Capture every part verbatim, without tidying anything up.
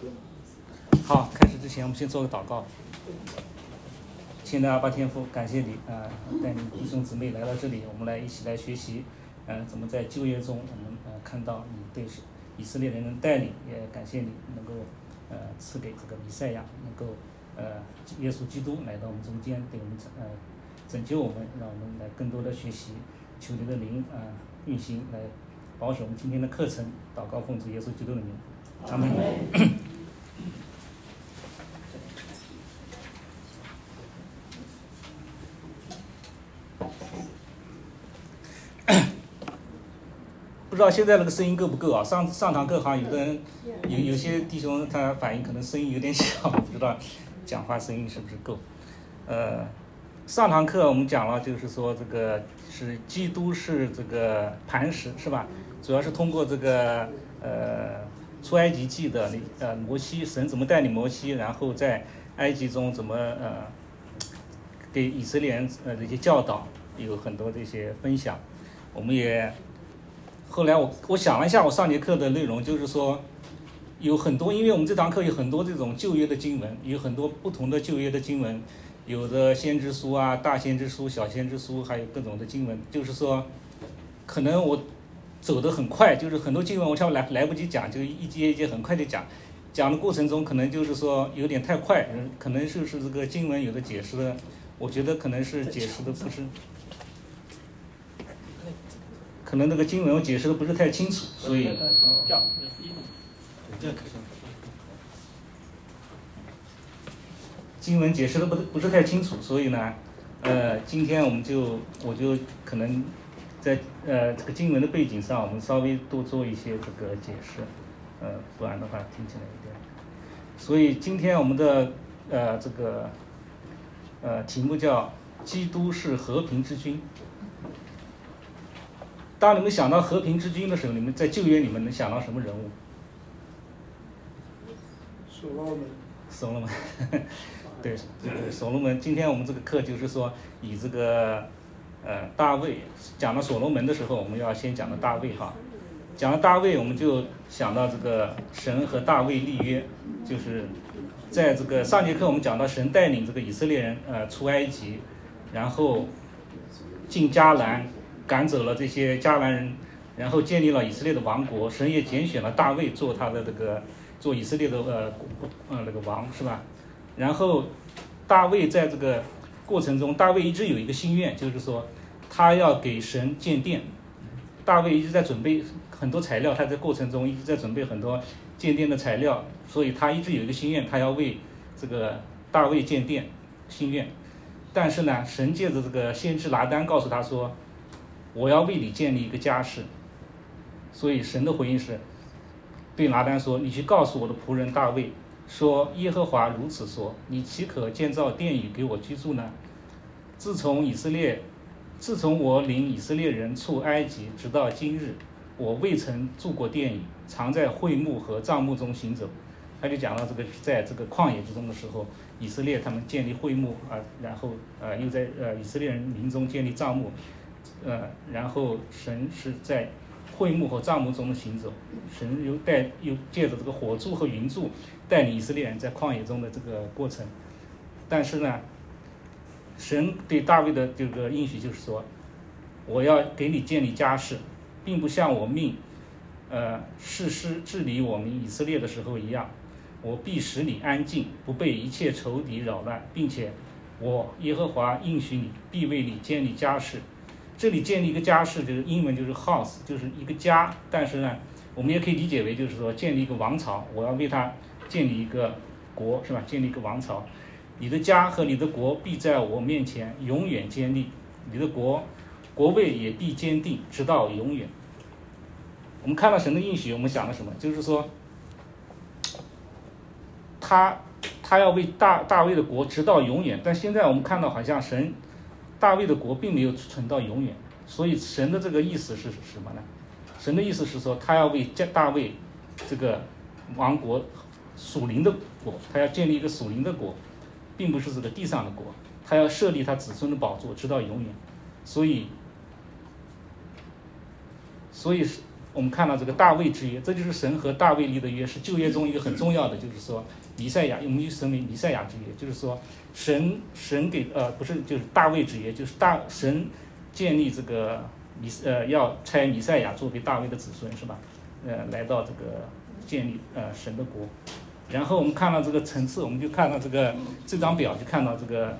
好，开始之前我们先做个祷告。亲爱的阿爸天父，感谢你啊、呃，带领弟兄姊妹来到这里，我们来一起来学习，呃，怎么在旧约中我们呃看到你对以色列人的带领，也感谢你能够呃赐给这个弥赛亚，能够呃耶稣基督来到我们中间，对我们呃拯救我们，让我们来更多的学习，求你的灵啊、呃、运行来保守我们今天的课程，祷告奉主耶稣基督的名，阿门。不知道现在那个声音够不够啊？上上堂课好像有的人有有些弟兄他反映可能声音有点小，不知道讲话声音是不是够。呃，上堂课我们讲了，就是说这个是基督是这个磐石是吧？主要是通过这个呃出埃及记的呃摩西，神怎么带领摩西，然后在埃及中怎么呃给以色列人呃这些教导，有很多这些分享，我们也。后来我我想了一下，我上节课的内容就是说，有很多，因为我们这堂课有很多这种旧约的经文，有很多不同的旧约的经文，有的先知书啊、大先知书、小先知书，还有各种的经文。就是说，可能我走得很快，就是很多经文我差不多来来不及讲，就一节一节很快的讲，讲的过程中可能就是说有点太快，可能是是这个经文有的解释的，我觉得可能是解释的不是。可能那个经文我解释的不是太清楚，所以经文解释的不不是太清楚，所以呢，呃，今天我们就我就可能在呃这个经文的背景上，我们稍微多做一些这个解释，呃，不然的话听起来有点。所以今天我们的呃这个呃题目叫“基督是和平之君”。当你们想到和平之君的时候，你们在旧约里面能想到什么人物？ 所罗门。 所罗门，对，对，所罗门。今天我们这个课就是说，以这个呃大卫讲到所罗门的时候，我们要先讲到大卫哈。讲到大卫，我们就想到这个神和大卫立约，就是在这个上节课我们讲到神带领这个以色列人呃出埃及，然后进迦南。赶走了这些迦南人，然后建立了以色列的王国。神也拣选了大卫做他的这个做以色列的呃呃那个王是吧？然后大卫在这个过程中，大卫一直有一个心愿，就是说他要给神建殿。大卫一直在准备很多材料，他在过程中一直在准备很多建殿的材料，所以他一直有一个心愿，他要为这个大卫建殿心愿。但是呢，神借着这个先知拿单告诉他说，我要为你建立一个家室。所以神的回应是对拿单说，你去告诉我的仆人大卫说，耶和华如此说，你岂可建造殿宇给我居住呢？自从以色列自从我领以色列人出埃及直到今日，我未曾住过殿宇，常在会幕和帐幕中行走。他就讲到这个在这个旷野之中的时候，以色列他们建立会幕啊，然后呃又在呃以色列人民中建立帐幕，呃，然后神是在会幕和帐幕中行走，神又带又借着这个火柱和云柱带领以色列人在旷野中的这个过程。但是呢，神对大卫的这个应许就是说，我要给你建立家室，并不像我命呃士师治理我们以色列的时候一样，我必使你安静，不被一切仇敌扰乱，并且我耶和华应许你，必为你建立家室。这里建立一个家室，就是英文就是 house， 就是一个家。但是呢，我们也可以理解为就是说建立一个王朝，我要为他建立一个国，是吧？建立一个王朝。你的家和你的国必在我面前永远坚立，你的国国位也必坚定，直到永远。我们看到神的应许，我们想了什么？就是说，他他要为大大卫的国直到永远。但现在我们看到，好像神大卫的国并没有存到永远。所以神的这个意思是什么呢？神的意思是说，他要为大卫这个王国属灵的国，他要建立一个属灵的国，并不是这个地上的国，他要设立他子孙的宝座直到永远。所以所以我们看到这个大卫之约，这就是神和大卫立的约，是旧约中一个很重要的，就是说弥赛亚，我们就称为弥赛亚之约，就是说神神给呃不是就是大卫之约，就是大神建立这个弥呃要差弥赛亚作为大卫的子孙是吧？呃，来到这个建立呃神的国。然后我们看到这个层次，我们就看到这个这张表，就看到这个，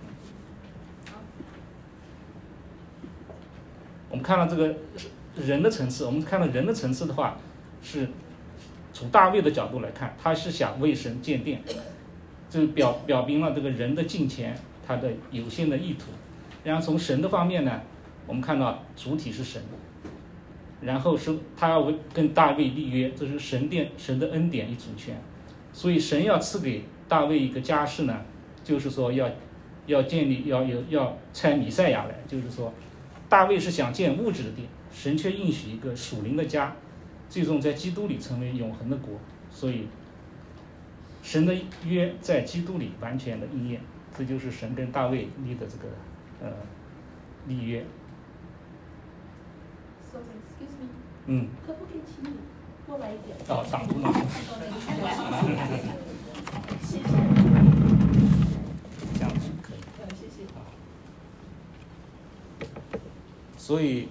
我们看到这个人的层次，我们看到人的层次的话，是从大卫的角度来看，他是想为神建殿，这表表明了这个人的敬虔他的有限的意图。然后从神的方面呢，我们看到主体是神，然后是他要跟大卫立约，这是神殿神的恩典与主权。所以神要赐给大卫一个家室呢，就是说要要建立要有要差弥赛亚来，就是说大卫是想建物质的殿，神却应许一个属灵的家，最终在基督里成为永恒的国。所以神的约在基督里完全的应验，这就是神跟大卫立的这个呃立约。 So excuse me， 嗯， 可不可以请你过来一点？ 哦，挡住了。 谢谢。 这样子可以。 呃，谢谢。 所以，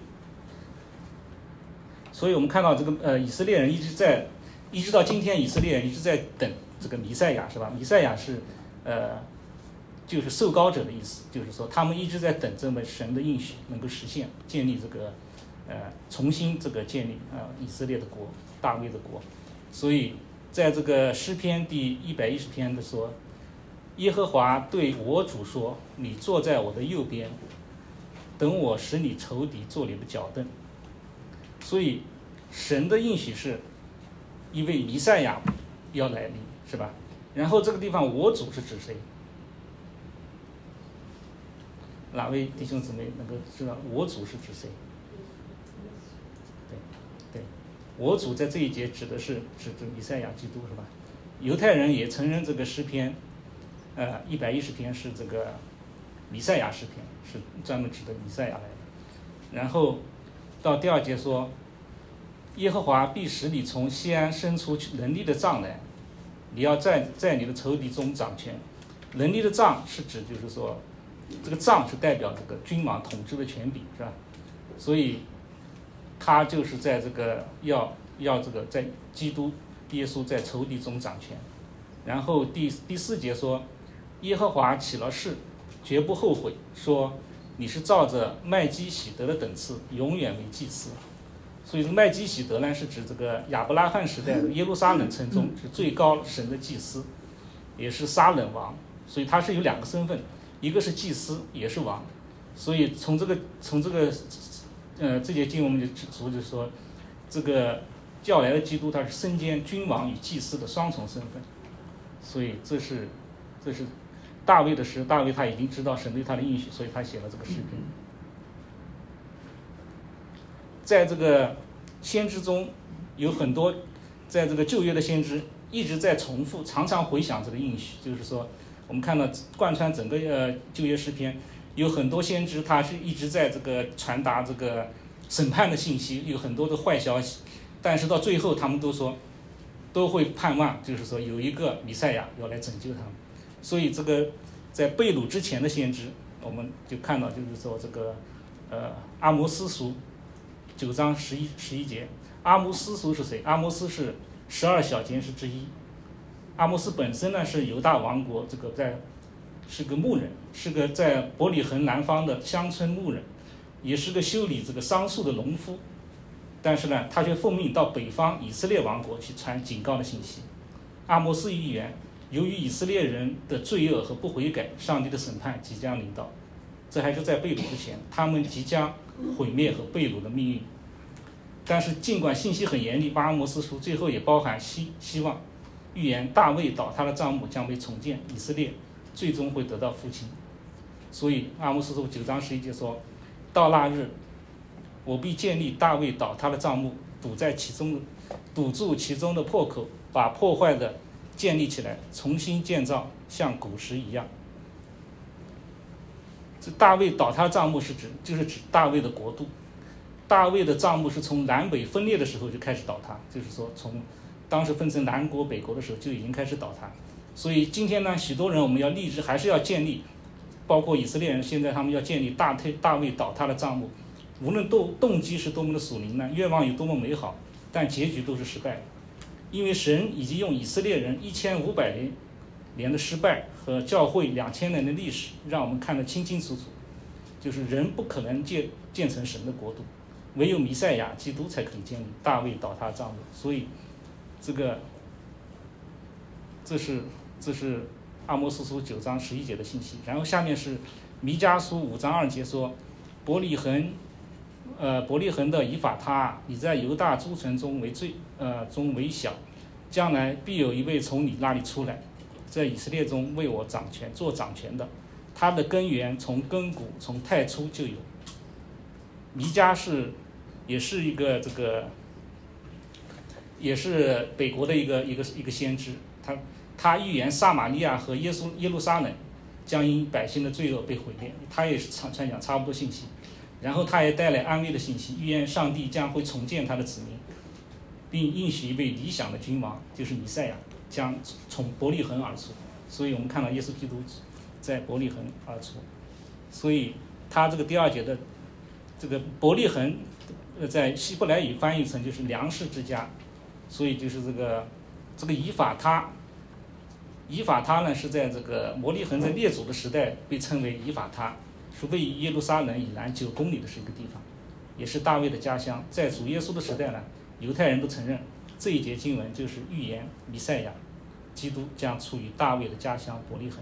所以我们看到这个呃，以色列人一直在，一直到今天，以色列人一直在等这个弥赛亚，是吧？弥赛亚是呃，就是受膏者的意思，就是说他们一直在等这么神的应许能够实现，建立这个呃，重新这个建立啊、呃、以色列的国，大卫的国。所以在这个诗篇第一百一十篇的说，耶和华对我主说：“你坐在我的右边，等我使你仇敌做你的脚凳。”所以神的应许是一位弥赛亚要来临，是吧？然后这个地方我主是指谁？哪位弟兄姊妹能够知道我主是指谁？对对，我主在这一节指的是指指弥赛亚基督，是吧？犹太人也承认这个诗篇呃一百一十篇是这个弥赛亚诗篇，是专门指的弥赛亚来的。然后到第二节说，耶和华必使你从西安伸出能力的杖来，你要在在你的仇敌中掌权。能力的杖是指就是说，这个杖是代表这个君王统治的权柄，是吧？所以他就是在这个要要这个在基督耶稣在仇敌中掌权。然后第第四节说，耶和华起了誓，绝不后悔，说你是照着麦基洗德的等次，永远为祭司。所以这个麦基洗德呢，是指这个亚伯拉罕时代的耶路撒冷城中是最高神的祭司，也是撒冷王。所以他是有两个身份，一个是祭司，也是王。所以从这个从这个呃这节经我们就指出，就是说这个叫来的基督他是身兼君王与祭司的双重身份。所以这是这是大卫的诗，大卫他已经知道神对他的应许，所以他写了这个诗篇。在这个先知中有很多，在这个旧约的先知一直在重复，常常回想这个应许，就是说我们看到贯穿整个呃旧约诗篇，有很多先知他是一直在这个传达这个审判的信息，有很多的坏消息，但是到最后他们都说都会盼望，就是说有一个弥赛亚要来拯救他们。所以这个在被掳之前的先知，我们就看到就是说这个呃阿摩斯书九章十一十一节，阿摩斯书是谁？阿摩斯是十二小监事之一。阿摩斯本身呢是犹大王国这个在是个牧人，是个在伯利恒南方的乡村牧人，也是个修理这个桑树的农夫。但是呢，他却奉命到北方以色列王国去传警告的信息。阿摩斯预言，由于以色列人的罪恶和不悔改，上帝的审判即将临到。这还是在被掳之前，他们即将毁灭和被掳的命运。但是尽管信息很严厉，阿摩斯书最后也包含希希望，预言大卫倒塌的帐幕将被重建，以色列最终会得到复兴。所以阿摩斯书九章十一节说，到那日，我必建立大卫倒塌的帐幕，堵在其中，堵住其中的破口，把破坏的建立起来，重新建造，像古时一样。这大卫倒塌帐幕是指就是指大卫的国度， 大卫的帐幕是从南北分裂的时候就开始倒塌，就是说从当时分成南国北国的时候就已经开始倒塌。所以今天呢，许多人我们要立志，还是要建立，包括以色列人现在他们要建立大推大卫倒塌的帐幕，无论动动机是多么的属灵呢，愿望有多么美好，但结局都是失败的。因为神已经用以色列人一千五百年年的失败和教会两千年的历史，让我们看得清清楚楚，就是人不可能建建成神的国度，唯有弥赛亚基督才可以建立大卫倒塌帐幕。所以这个这是这是阿摩司书九章十一节的信息。然后下面是弥迦书五章二节说，伯利恒呃，伯利恒的以法他，你在犹大诸城中为最呃中为小，将来必有一位从你那里出来，在以色列中为我掌权做掌权的，他的根源从亘古从太初就有。弥迦是也是一个这个也是北国的一个一个一个先知，他他预言撒玛利亚和耶稣耶路撒冷将因百姓的罪恶被毁灭，他也是传传讲差不多信息。然后他也带来安慰的信息，预言上帝将会重建他的子民，并应许一位理想的君王，就是弥赛亚，将从伯利恒而出。所以我们看到耶稣基督在伯利恒而出。所以他这个第二节的这个伯利恒，在希伯来语翻译成就是粮食之家。所以就是这个这个以法他，以法他呢是在这个伯利恒在列祖的时代被称为以法他。是位于耶路撒冷以南九公里的是一个地方，也是大卫的家乡。在主耶稣的时代呢，犹太人都承认这一节经文就是预言弥赛亚基督将处于大卫的家乡伯利恒。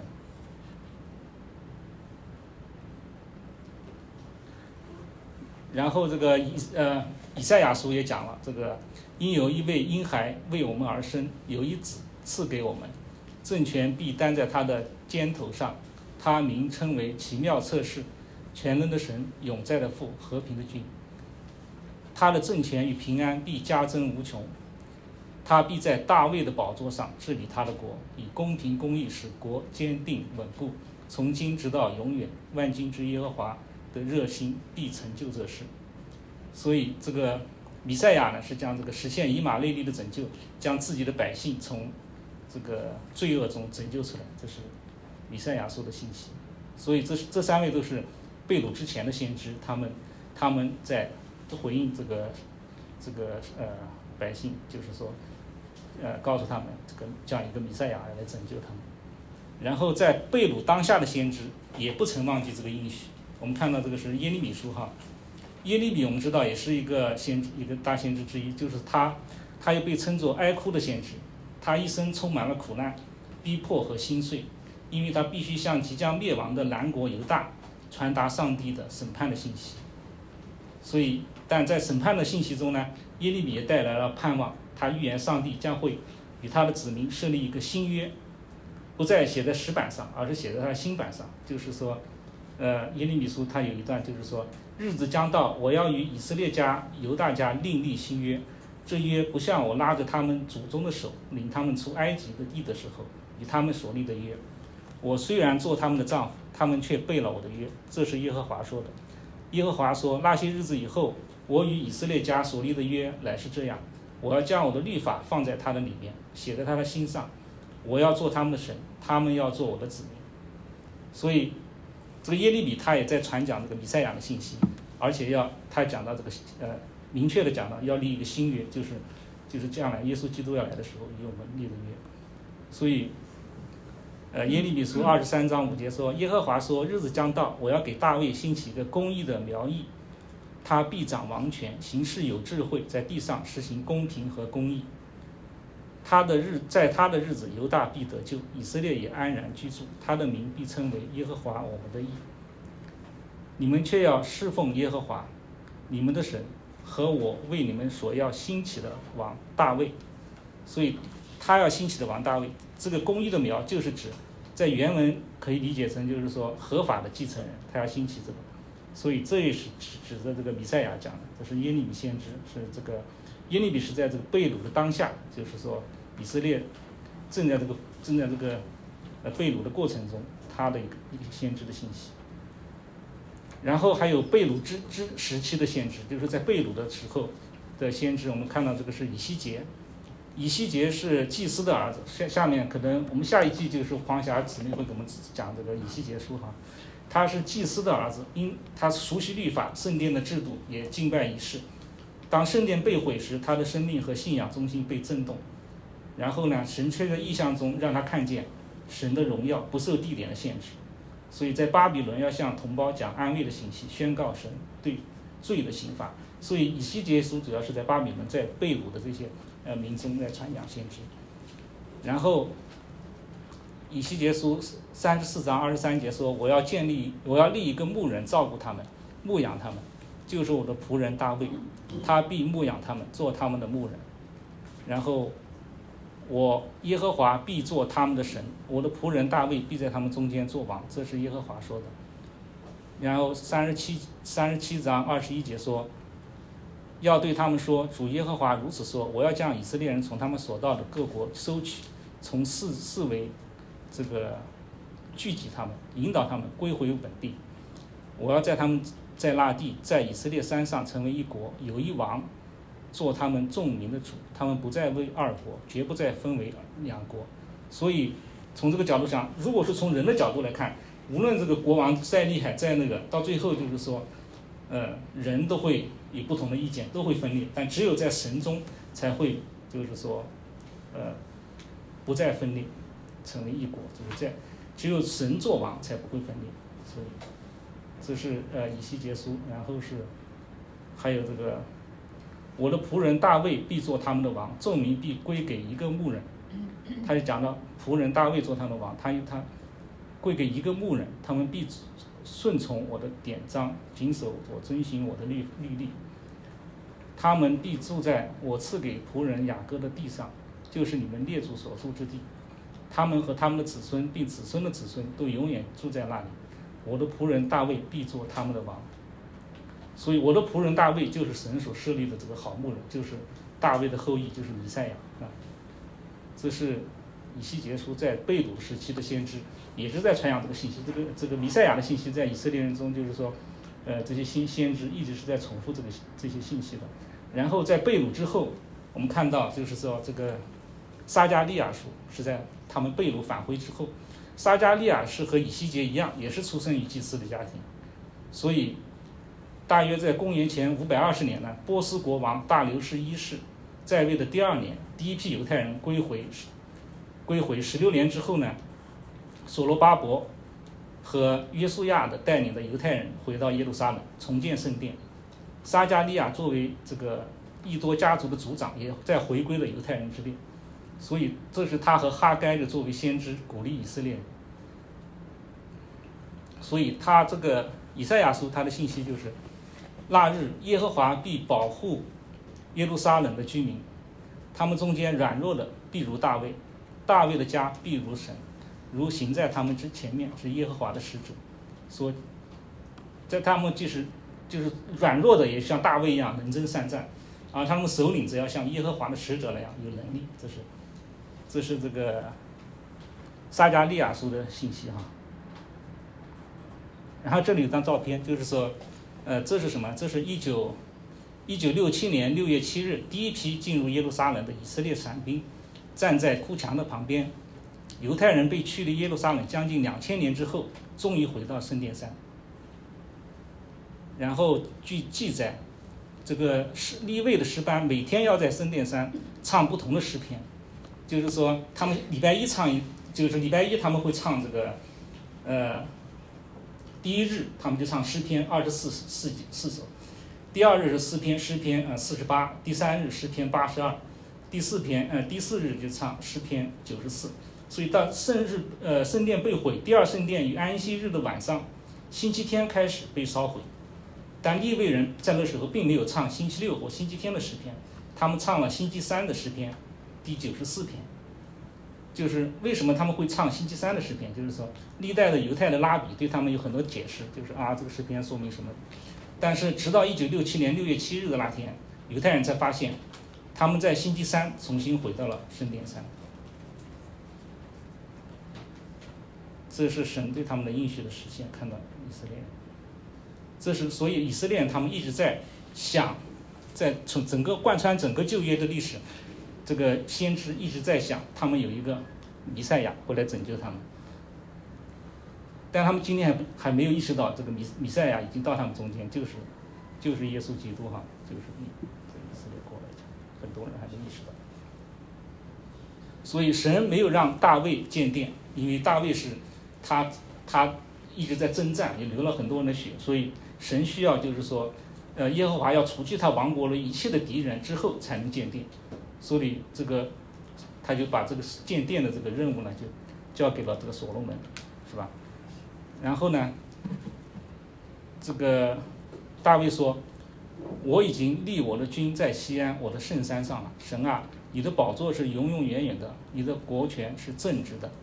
然后这个以呃以赛亚书也讲了，这个因有一位婴孩为我们而生，有一子赐给我们，政权必担在他的肩头上。他名称为奇妙策士，全能的神，永在的父，和平的君。他的政权与平安必加增无穷，他必在大卫的宝座上治理他的国，以公平公义使国坚定稳固，从今直到永远。万军之耶和华的热心必成就这事。所以这个弥赛亚呢，是将这个实现以马内利的拯救，将自己的百姓从这个罪恶中拯救出来，这是弥赛亚说的信息。所以这这三位都是被掳之前的先知，他们他们在回应这个这个呃百姓，就是说呃告诉他们这个将一个弥赛亚来拯救他们。然后在被掳当下的先知也不曾忘记这个应许。我们看到这个是耶利米书哈，耶利米我们知道也是一个先知，一个大先知之一，就是他他又被称作哀哭的先知，他一生充满了苦难、逼迫和心碎。因为他必须向即将灭亡的南国犹大传达上帝的审判的信息。所以但在审判的信息中呢，耶利米也带来了盼望，他预言上帝将会与他的子民设立一个新约，不再写在石板上，而是写在他的心板上。就是说呃，耶利米书他有一段就是说，日子将到，我要与以色列家犹大家另立新约，这约不像我拉着他们祖宗的手领他们出埃及的地的时候与他们所立的约。我虽然做他们的丈夫，他们却背了我的约，这是耶和华说的。耶和华说，那些日子以后，我与以色列家所立的约乃是这样，我要将我的律法放在他的里面，写在他的心上，我要做他们的神，他们要做我的子民。所以这个耶利米他也在传讲这个弥赛亚的信息，而且要他讲到这个呃明确的讲到要立一个新约，就是就是将来耶稣基督要来的时候与我们立的约。所以呃，耶利米书二十三章五节说，耶和华说，日子将到，我要给大卫兴起一个公义的苗裔，他必掌王权，行事有智慧，在地上实行公平和公义。他的日，在他的日子，犹大必得救，以色列也安然居住，他的名必称为耶和华我们的义。你们却要侍奉耶和华你们的神，和我为你们所要兴起的王大卫。所以他要兴起的王大卫，这个公义的苗就是指在原文可以理解成就是说合法的继承人，他要兴起这个。所以这也是指指着这个弥赛亚讲的，这是耶利米先知，是这个耶利米是在这个被掳的当下，就是说以色列正在这个正在这个呃被掳的过程中，他的一个一个先知的信息。 然后还有被掳之之时期的先知，就是在被掳的时候的先知，我们看到这个是以西结，以西结是祭司的儿子。下下面可能我们下一季就是黄霞姊妹会给我们讲这个以西结书哈，他是祭司的儿子，因他熟悉律法、圣殿的制度，也敬拜仪式。当圣殿被毁时，他的生命和信仰中心被震动。然后呢，神却在异象中让他看见神的荣耀不受地点的限制。所以在巴比伦要向同胞讲安慰的信息，宣告神对罪的刑罚。所以以西结书主要是在巴比伦，在被掳的这些呃民中在传讲先知。然后以西结书三十四章二十三节说：“我要建立，我要立一个牧人照顾他们，牧养他们，就是我的仆人大卫，他必牧养他们，做他们的牧人。然后我耶和华必做他们的神，我的仆人大卫必在他们中间做王。”这是耶和华说的。然后三十七三十七章二十一节说：“要对他们说，主耶和华如此说：我要将以色列人从他们所到的各国收取，从四四围这个聚集他们，引导他们归回本地。我要在他们在那地，在以色列山上成为一国，有一王做他们众民的主，他们不再为二国，绝不再分为两国。”所以从这个角度上，如果是从人的角度来看，无论这个国王再厉害再那个，到最后就是说呃，人都会有不同的意见，都会分裂，但只有在神中才会就是说呃不再分裂，成为一国，就是在只有神作王才不会分裂。所以这是呃以西结书。然后是还有这个我的仆人大卫必做他们的王，众民必归给一个牧人。他就讲到仆人大卫做他们的王，他他归给一个牧人，他们必顺从我的典章，谨守我遵行我的律律例。他们必住在我赐给仆人雅各的地上，就是你们列祖所住之地。他们和他们的子孙并子孙的子孙都永远住在那里。我的仆人大卫必做他们的王。所以我的仆人大卫就是神所设立的这个好牧人，就是大卫的后裔，就是弥赛亚啊。这是以西结书在被掳时期的先知，也是在传扬这个信息。这个这个弥赛亚的信息在以色列人中，就是说，呃，这些新先知一直是在重复这个这些信息的。然后在被掳之后，我们看到就是说这个撒迦利亚书是在他们被掳返回之后，撒迦利亚是和以西结一样，也是出生于祭司的家庭，所以大约在公元前五百二十年呢，波斯国王大流士一世在位的第二年，第一批犹太人归回归回十六年之后呢，所罗巴伯和约书亚的带领的犹太人回到耶路撒冷重建圣殿。撒迦利亚作为这个异多家族的族长，也在回归了犹太人之列，所以这是他和哈该的作为先知鼓励以色列人。所以他这个以赛亚书他的信息就是：那日耶和华必保护耶路撒冷的居民，他们中间软弱的必如大卫，大卫的家必如神，如行在他们之前面是耶和华的使者。说在他们即使就是软弱的也像大卫一样能征善战，而他们首领则要像耶和华的使者那样有能力。这是这是这个撒迦利亚书的信息哈。然后这里有张照片，就是说呃这是什么？这是一九一九六七年六月七日，第一批进入耶路撒冷的以色列伞兵站在哭墙的旁边。犹太人被驱离耶路撒冷将近两千年之后，终于回到圣殿山。然后据记载，这个利未的诗班每天要在圣殿山唱不同的诗篇，就是说他们礼拜一唱，就是礼拜一他们会唱这个，呃，第一日他们就唱诗篇二十四四四首，第二日是诗篇诗篇呃四十八，第三日诗篇八十二，第四篇呃第四日就唱诗篇九十四。所以到圣日呃圣殿被毁，第二圣殿于安息日的晚上，星期天开始被烧毁。但利未人在那时候并没有唱星期六或星期天的诗篇，他们唱了星期三的诗篇，第九十四篇。就是为什么他们会唱星期三的诗篇？就是说历代的犹太的拉比对他们有很多解释，就是啊这个诗篇说明什么。但是直到一九六七年六月七日的那天，犹太人才发现，他们在星期三重新回到了圣殿山。这是神对他们的应许的实现，看到以色列人。 这是所以以色列人他们一直在想，在从整个贯穿整个旧约的历史，这个先知一直在想，他们有一个弥赛亚会来拯救他们，但他们今天还还没有意识到这个弥弥赛亚已经到他们中间，就是就是耶稣基督哈，就是以以色列国来讲，很多人还没意识到。所以神没有让大卫建殿，因为大卫是他他一直在征战，也流了很多人的血，所以神需要就是说，呃，耶和华要除去他王国的一切的敌人之后才能建殿，所以这个他就把这个建殿的这个任务呢，就交给了这个所罗门，是吧？然后呢，这个大卫说：“我已经立我的君在西安，我的圣山上了。神啊，你的宝座是永永远远的，你的国权是正直的。”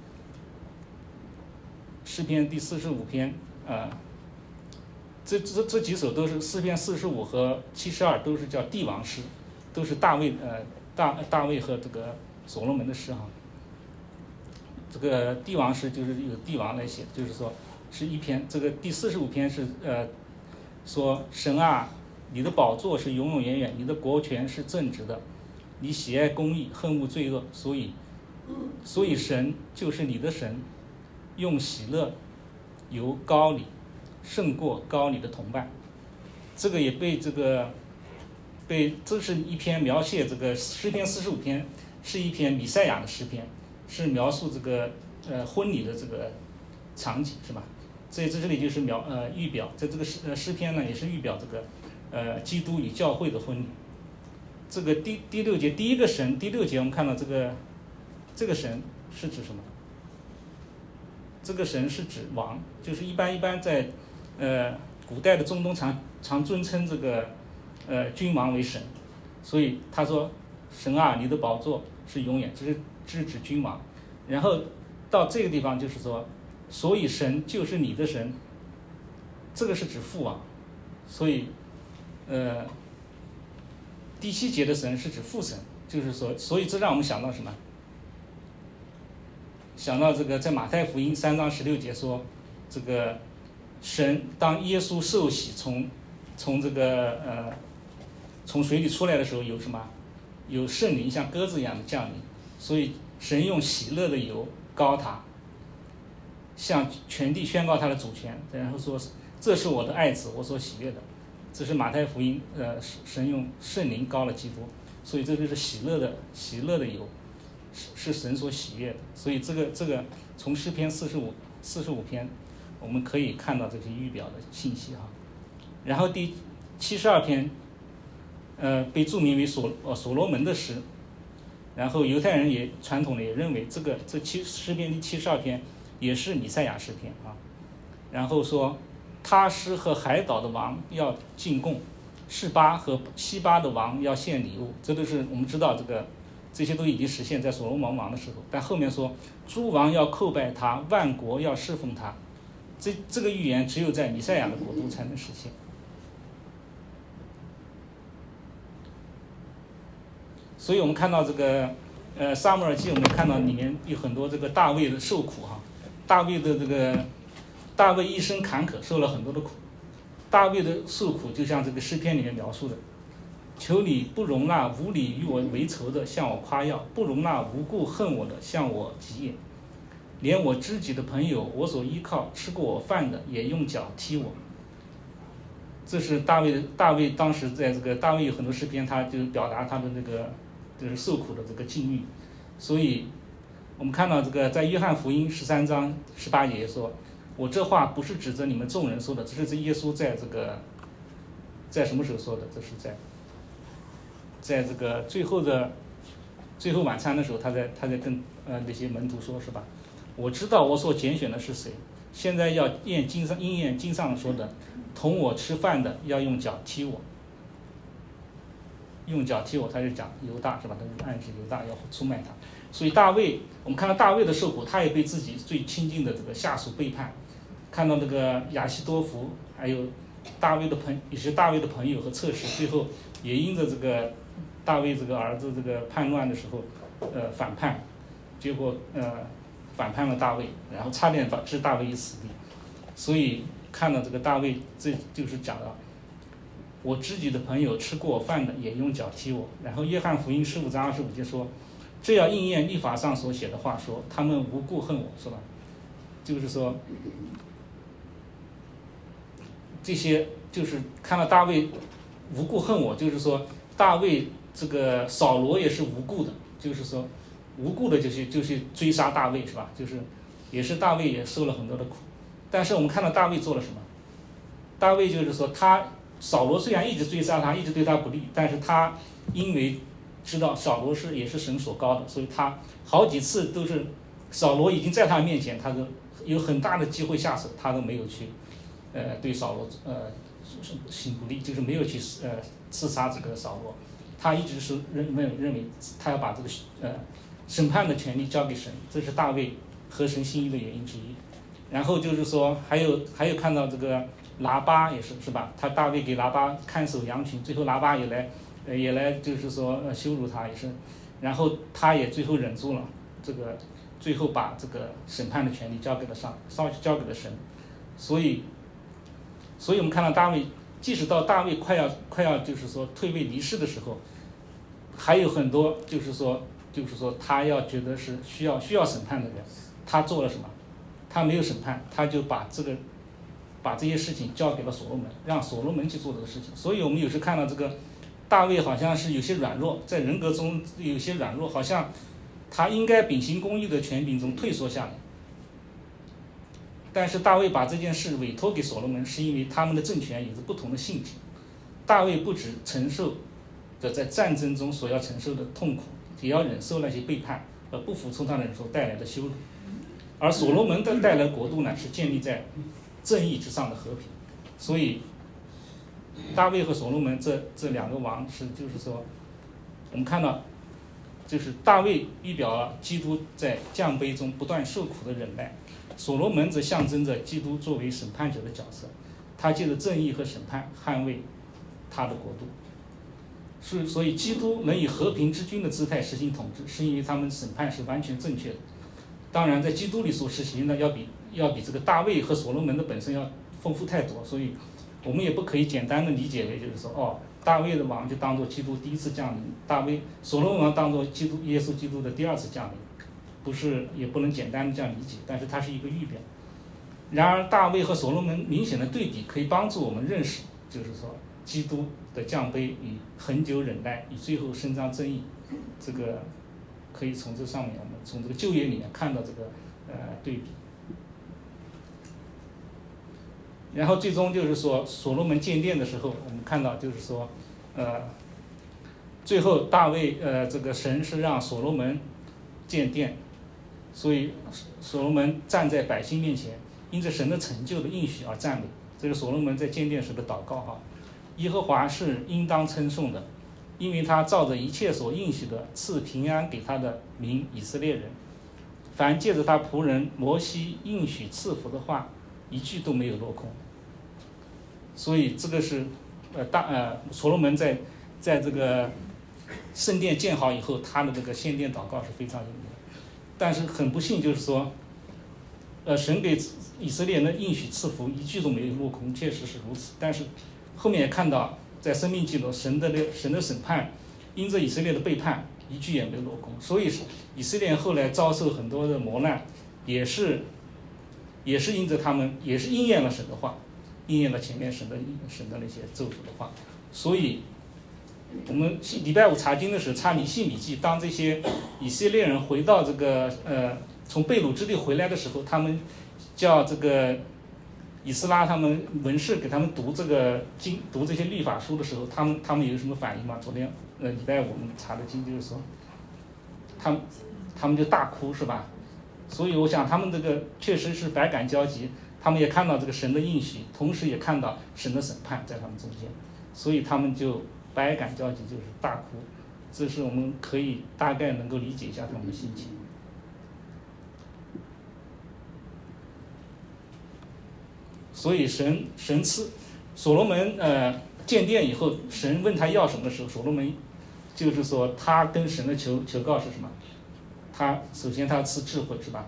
诗篇第四十五篇，呃，这这这几首都是诗篇四十五和七十二，都是叫帝王诗，都是大卫呃大大卫和这个所罗门的诗哈。这个帝王诗就是由帝王来写，就是说是一篇。这个第四十五篇是呃说神啊，你的宝座是永永远远，你的国权是正直的，你喜爱公义，恨恶罪恶，所以所以神就是你的神。用喜乐由膏你，胜过膏你的同伴。这个也被这个被这是一篇描写这个诗篇四十五篇，是一篇弥赛亚的诗篇，是描述这个呃婚礼的这个场景，是吧？所以这这里就是描呃预表，在这个诗呃诗篇呢也是预表这个呃基督与教会的婚礼。这个第第六节第一个神，第六节我们看到这个这个神是指什么？这个神是指王，就是一般一般在，呃，古代的中东常常尊称这个，呃，君王为神，所以他说，神啊，你的宝座是永远，这是这是指君王。然后到这个地方就是说，所以神就是你的神，这个是指父王，所以，呃，第七节的神是指父神，就是说，所以这让我们想到什么？想到这个，在马太福音三章十六节说，这个神当耶稣受洗从从这个呃从水里出来的时候，有什么？有圣灵像鸽子一样的降临，所以神用喜乐的油膏他，向全地宣告他的主权，然后说这是我的爱子，我所喜悦的。这是马太福音，呃，神用圣灵膏了基督，所以这就是喜乐的喜乐的油。是神所喜悦的，所以这个这个从诗篇四十五四十五篇，我们可以看到这些预表的信息哈。然后第七十二篇，呃，被注明为所呃所罗门的诗，然后犹太人也传统的也认为这个这七诗篇第七十二篇也是弥赛亚诗篇啊。然后说他施和海岛的王要进贡，示巴和西巴的王要献礼物，这都是我们知道这个。这些都已经实现在所罗门王的时候，但后面说诸王要叩拜他，万国要侍奉他，这这个预言只有在弥赛亚的国度才能实现。所以我们看到这个呃撒母耳记，我们看到里面有很多这个大卫的受苦哈，大卫的这个大卫一生坎坷，受了很多的苦，大卫的受苦就像这个诗篇里面描述的。求你不容纳无理与我为仇的向我夸耀，不容纳无故恨我的向我急眼，连我知己的朋友，我所依靠吃过我饭的，也用脚踢我。这是大卫，大卫当时在这个大卫有很多诗篇，他就表达他的那个就是受苦的这个境遇。所以我们看到这个在约翰福音十三章十八节说，我这话不是指着你们众人说的，这是耶稣在这个在什么时候说的？这是在在这个最后的最后晚餐的时候，他在他在跟呃那些门徒说，是吧？我知道我所拣选的是谁，现在要验经上应验经上说的，同我吃饭的要用脚踢我，用脚踢我，他就讲犹大，是吧？他就暗指犹大要出卖他。所以大卫，我们看到大卫的受苦，他也被自己最亲近的这个下属背叛，看到这个亚希多弗，还有大卫的朋也是大卫的朋友和侧室，最后也因着这个。大卫这个儿子这个叛乱的时候，呃反叛，结果呃反叛了大卫，然后差点导致大卫一死地。所以看到这个大卫，这就是讲到我知己的朋友吃过我饭的也用脚踢我。然后约翰福音十五章二十五节说，这要应验律法上所写的话说，他们无故恨我，是吧？就是说这些就是看到大卫无故恨我，就是说大卫这个扫罗也是无故的，就是说无故的就去就去追杀大卫，是吧？就是也是大卫也受了很多的苦。但是我们看到大卫做了什么？大卫就是说他扫罗虽然一直追杀他，一直对他不利，但是他因为知道扫罗是也是神所膏的，所以他好几次都是扫罗已经在他面前，他都有很大的机会下手，他都没有去呃对扫罗呃行不利，就是没有去呃刺杀这个扫罗。他一直是认认认为他要把这个呃审判的权利交给神，这是大卫合神心意的原因之一。然后就是说还有还有看到这个拿巴也是是吧？他大卫给拿巴看守羊群，最后拿巴也来呃也来就是说呃羞辱他也是，然后他也最后忍住了，这个最后把这个审判的权利交给了上交交给了神。所以所以我们看到大卫，即使到大卫快要快要就是说退位离世的时候，还有很多就是说就是说他要觉得是需要需要审判的人，他做了什么？他没有审判，他就把这个把这些事情交给了所罗门，让所罗门去做这个事情。所以我们有时看到这个大卫好像是有些软弱，在人格中有些软弱，好像他应该秉行公义的权柄中退缩下来。但是大卫把这件事委托给所罗门，是因为他们的政权有着不同的性质。大卫不只承受着在战争中所要承受的痛苦，也要忍受那些背叛和不服从他的人所带来的羞辱。而所罗门的带来国度呢，是建立在正义之上的和平。所以大卫和所罗门这这两个王是就是说我们看到就是大卫预表了基督在降卑中不断受苦的忍耐，所罗门则象征着基督作为审判者的角色，他借着正义和审判捍卫他的国度。所以所以基督能以和平之君的姿态实行统治，是因为他们审判是完全正确的。当然在基督里所实行的要比要比这个大卫和所罗门的本身要丰富太多，所以我们也不可以简单的理解为就是说哦，大卫的王就当作基督第一次降临，大卫所罗门王当作基督耶稣基督的第二次降临，不是也不能简单的这样理解，但是它是一个预表。然而大卫和所罗门明显的对比可以帮助我们认识，就是说基督的降卑与恒久忍耐与最后伸张正义，这个可以从这上面我们从这个旧约里面看到这个呃对比。然后最终就是说所罗门建殿的时候，我们看到就是说呃最后大卫呃这个神是让所罗门建殿，所以所罗门站在百姓面前，因着神的成就的应许而赞美。这是所罗门在建殿时的祷告哈。耶和华是应当称颂的，因为他照着一切所应许的赐平安给他的民以色列人。凡借着他仆人摩西应许赐福的话，一句都没有落空。所以这个是呃大呃所罗门在在这个圣殿建好以后，他的这个献殿祷告是非常有名的。但是很不幸就是说，呃神给以色列人的应许赐福一句都没有落空，确实是如此。但是后面也看到在生命记录神的神的审判，因着以色列的背叛，一句也没有落空。所以以色列后来遭受很多的磨难，也是也是因着他们也是应验了神的话，应验了前面神的神的那些咒诅的话。所以我们礼拜五查经的时候查米西米记，当这些以色列人回到这个呃从被掳之地回来的时候，他们叫这个以斯拉他们文士给他们读这个经读这些律法书的时候，他们他们有什么反应吗？昨天呃礼拜五我们查的经就是说，他们他们就大哭是吧？所以我想他们这个确实是百感交集，他们也看到这个神的应许，同时也看到神的审判在他们中间，所以他们就百感交集，就是大哭。这是我们可以大概能够理解一下他们的心情。所以神神赐所罗门呃建殿以后，神问他要什么的时候，所罗门就是说他跟神的求求告是什么？他首先他赐智慧是吧？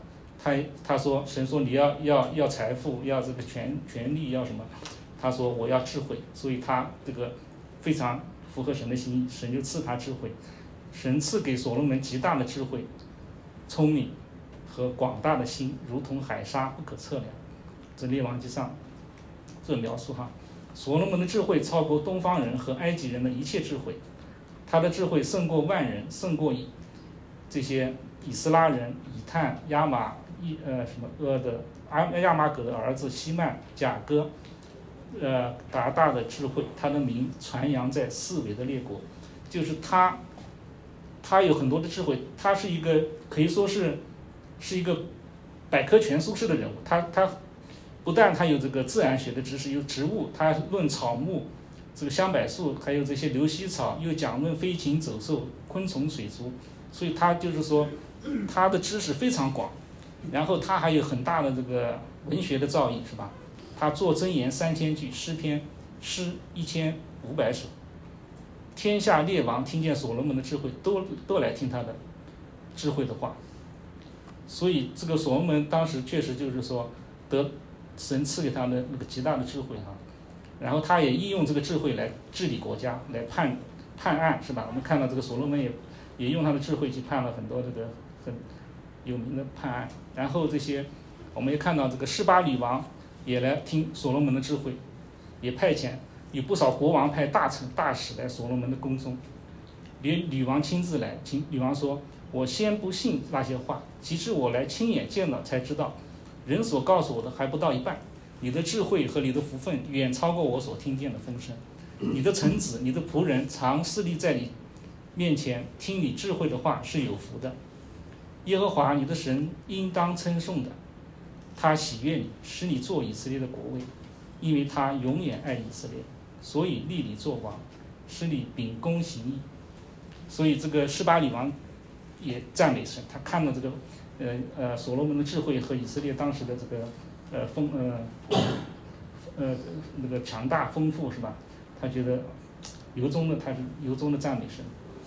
他他说神说你要要要财富，要这个权权力，要什么？他说我要智慧，所以他这个非常符合神的心意，神就赐他智慧。神赐给所罗门极大的智慧、聪明和广大的心，如同海沙不可测量。这列王记上这描述哈，所罗门的智慧超过东方人和埃及人的一切智慧，他的智慧胜过万人，胜过以这些以斯拉人、以探、亚玛、伊呃什么阿的阿亚玛葛的儿子西曼、甲哥、呃达大的智慧，他的名传扬在四围的列国，就是他。他有很多的智慧，他是一个可以说是是一个百科全书式的人物。他他不但他有这个自然学的知识，有植物，他论草木，这个香柏树，还有这些流溪草，又讲论飞禽走兽、昆虫水族，所以他就是说他的知识非常广。然后他还有很大的这个文学的造诣，是吧？他作箴言三千句，诗篇诗一千五百首。天下列王听见所罗门的智慧，都都来听他的智慧的话。所以这个所罗门当时确实就是说得神赐给他的那个极大的智慧哈，然后他也应用这个智慧来治理国家，来判判案，是吧？我们看到这个所罗门也也用他的智慧去判了很多这个很有名的判案。然后这些我们也看到这个示巴女王也来听所罗门的智慧，也派遣。有不少国王派大臣大使来所罗门的宫中，连女王亲自来。女王说：“我先不信那些话，及至我来亲眼见了，才知道，人所告诉我的还不到一半。你的智慧和你的福分远超过我所听见的风声。你的臣子、你的仆人常侍立在你面前，听你智慧的话是有福的。耶和华你的神应当称颂的，他喜悦你，使你做以色列的国位，因为他永远爱以色列。”所以立你做王，使你秉公行义。所以这个示巴女王也赞美神，他看到这个呃呃所罗门的智慧和以色列当时的这个呃丰呃呃那个强大丰富，是吧？他觉得由衷的他是由衷的赞美神。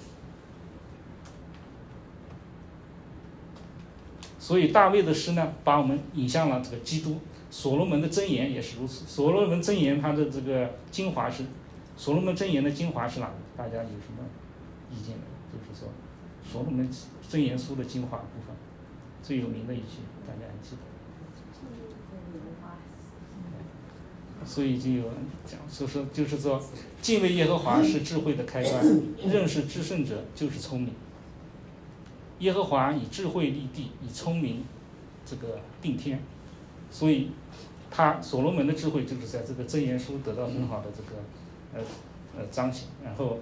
所以大卫的诗呢，把我们引向了这个基督。所罗门的箴言也是如此。所罗门箴言它的这个精华是，所罗门箴言的精华是哪个？大家有什么意见没有？就是说，所罗门箴言书的精华部分，最有名的一句，大家还记得？所以就有人讲，所以说就是说，敬畏耶和华是智慧的开端，认识至圣者就是聪明。耶和华以智慧立地，以聪明这个定天。所以他所罗门的智慧就是在这个箴言书得到很好的这个呃呃彰显。然后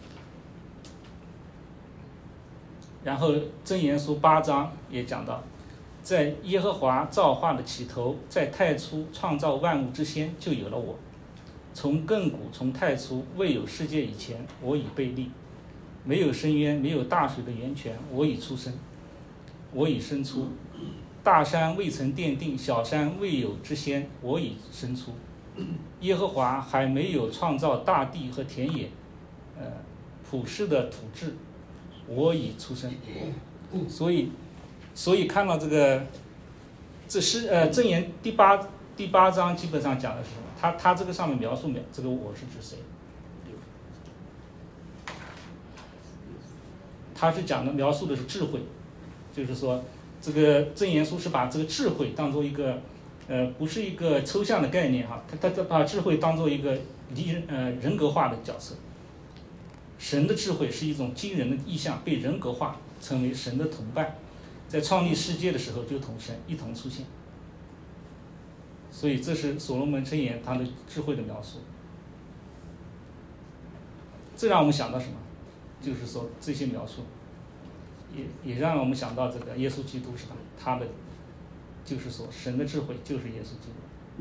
然后箴言书八章也讲到，在耶和华造化的起头，在太初创造万物之先就有了我。从亘古从太初未有世界以前，我已被立，没有深渊，没有大水的源泉，我已出生，我已生出。大山未曾奠定，小山未有之先，我已生出。耶和华还没有创造大地和田野，呃，普世的土质，我已出生。所以，所以看到这个，这是呃箴言第八第八章基本上讲的是什么？他他这个上面描述描这个我是指谁？他是讲的描述的是智慧，就是说。这个箴言书是把这个智慧当做一个，呃，不是一个抽象的概念哈，他他他把智慧当做一个离呃人格化的角色。神的智慧是一种惊人的意象，被人格化，成为神的同伴，在创立世界的时候就同神一同出现。所以这是所罗门箴言他的智慧的描述。这让我们想到什么？就是说这些描述。也也让我们想到这个耶稣基督，是吧？他的就是说神的智慧就是耶稣基督。